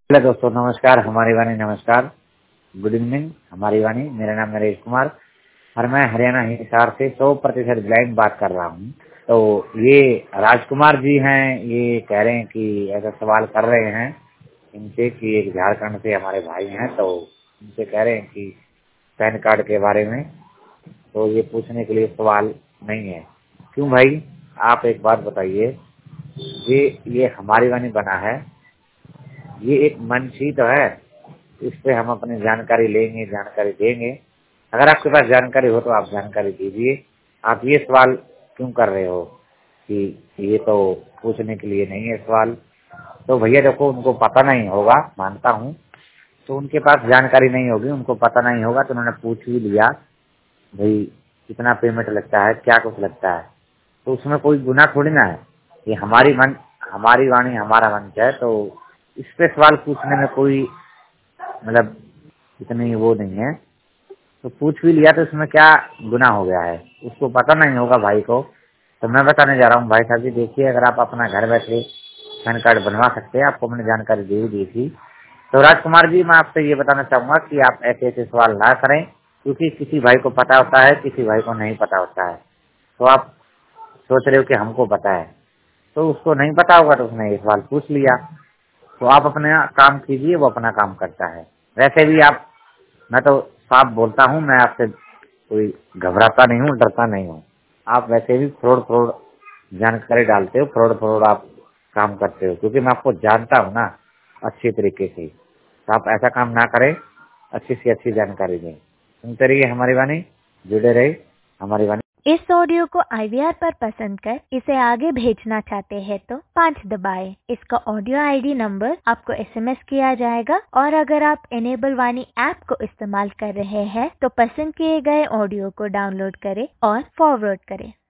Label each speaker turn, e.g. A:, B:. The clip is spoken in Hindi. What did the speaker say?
A: हेलो दोस्तों, नमस्कार। हमारी वाणी नमस्कार, गुड इवनिंग। हमारी वाणी, मेरा नाम नरेश कुमार और मैं हरियाणा हिसार से 100% ब्लाइंड बात कर रहा हूँ। तो ये राजकुमार जी हैं, ये कह रहे हैं कि ऐसा सवाल कर रहे हैं इनसे कि एक झारखंड से हमारे भाई हैं, तो इनसे कह रहे हैं कि पैन कार्ड के बारे में, तो ये पूछने के लिए सवाल नहीं है। क्यों भाई, आप एक बात बताइए। ये हमारी वाणी बना है, ये एक मंच ही तो है। इस पे हम अपनी जानकारी लेंगे, जानकारी देंगे। अगर आपके पास जानकारी हो तो आप जानकारी दीजिए। आप ये सवाल क्यों कर रहे हो कि ये तो पूछने के लिए नहीं है सवाल। तो भैया देखो, उनको पता नहीं होगा, मानता हूँ। तो उनके पास जानकारी नहीं होगी, उनको पता नहीं होगा, तो उन्होंने पूछ भी लिया भाई कितना पेमेंट लगता है, क्या कुछ लगता है। तो उसमें कोई गुनाह थोड़ी ना है। ये हमारी वाणी हमारा मंच है, तो इस पे सवाल पूछने में कोई मतलब इतनी वो नहीं है। तो पूछ भी लिया तो इसमें क्या गुनाह हो गया है, उसको पता नहीं होगा भाई को। तो मैं बताने जा रहा हूँ भाई साहब जी, देखिए, अगर आप अपना घर बैठे पैन कार्ड बनवा सकते हैं, आपको मैंने जानकारी दे ही दी थी। तो राजकुमार जी, मैं आपसे ये बताना चाहूंगा कि आप ऐसे ऐसे सवाल ना करें, क्योंकि किसी भाई को पता होता है, किसी भाई को नहीं पता होता है। तो आप सोच रहे हो कि हमको पता है, तो उसको नहीं पता होगा तो उसने ये सवाल पूछ लिया। तो आप अपना काम कीजिए, वो अपना काम करता है। वैसे भी मैं तो साफ बोलता हूँ, मैं आपसे कोई घबराता नहीं हूँ, डरता नहीं हूँ। आप वैसे भी फ्रॉड फ्रॉड जानकारी डालते हो, फ्रॉड फ्रॉड आप काम करते हो, क्योंकि मैं आपको जानता हूँ ना अच्छी तरीके से। तो आप ऐसा काम ना करें, अच्छी से अच्छी जानकारी दें। सुनते रहिए हमारी वाणी, जुड़े रहे हमारी वाणी।
B: इस ऑडियो को IVR पर पसंद कर इसे आगे भेजना चाहते हैं तो 5 दबाएं। इसका ऑडियो ID नंबर आपको SMS किया जाएगा, और अगर आप इनेबल वाणी ऐप को इस्तेमाल कर रहे हैं तो पसंद किए गए ऑडियो को डाउनलोड करें और फॉरवर्ड करें।